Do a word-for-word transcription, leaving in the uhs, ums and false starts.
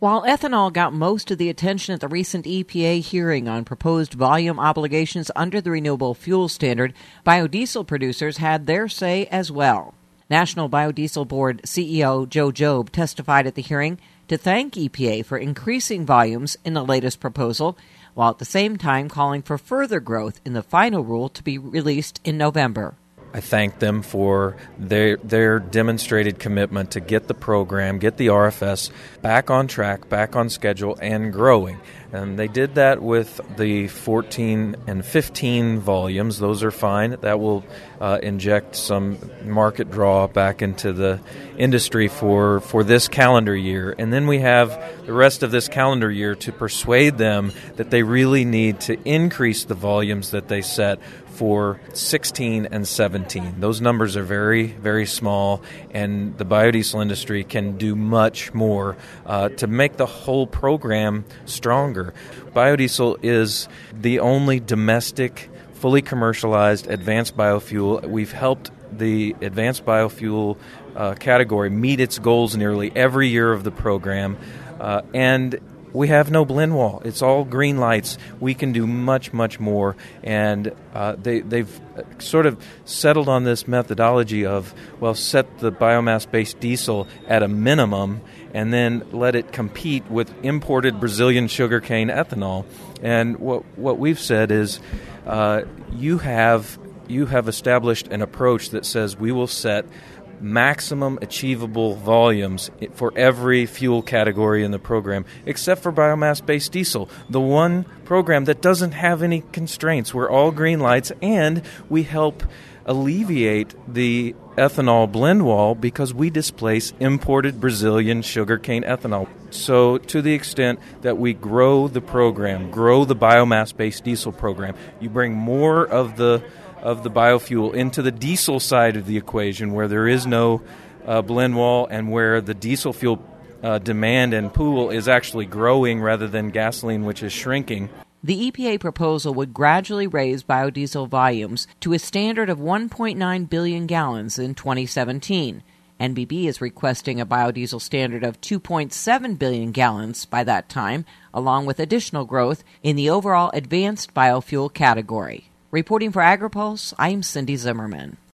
While ethanol got most of the attention at the recent E P A hearing on proposed volume obligations under the Renewable Fuel Standard, biodiesel producers had their say as well. National Biodiesel Board C E O Joe Jobe testified at the hearing to thank E P A for increasing volumes in the latest proposal, while at the same time calling for further growth in the final rule to be released in November. I thank them for their their demonstrated commitment to get the program, get the R F S back on track, back on schedule, and growing. And they did that with the fourteen and fifteen volumes. Those are fine. That will uh, inject some market draw back into the industry for, for this calendar year. And then we have the rest of this calendar year to persuade them that they really need to increase the volumes that they set for sixteen and seventeen. Those numbers are very, very small, and the biodiesel industry can do much more uh, to make the whole program stronger. Biodiesel is the only domestic, fully commercialized advanced biofuel. We've helped the advanced biofuel uh, category meet its goals nearly every year of the program, uh, and we have no blend wall. It's all green lights. We can do much, much more. And uh, they, they've sort of settled on this methodology of, well, set the biomass-based diesel at a minimum and then let it compete with imported Brazilian sugarcane ethanol. And what what we've said is uh, you have you have established an approach that says we will set maximum achievable volumes for every fuel category in the program, except for biomass-based diesel, the one program that doesn't have any constraints. We're all green lights, and we help alleviate the ethanol blend wall because we displace imported Brazilian sugarcane ethanol. So to the extent that we grow the program, grow the biomass-based diesel program, you bring more of the of the biofuel into the diesel side of the equation where there is no uh, blend wall and where the diesel fuel uh, demand and pool is actually growing rather than gasoline, which is shrinking. The E P A proposal would gradually raise biodiesel volumes to a standard of one point nine billion gallons in twenty seventeen. N B B is requesting a biodiesel standard of two point seven billion gallons by that time, along with additional growth in the overall advanced biofuel category. Reporting for AgriPulse, I'm Cindy Zimmerman.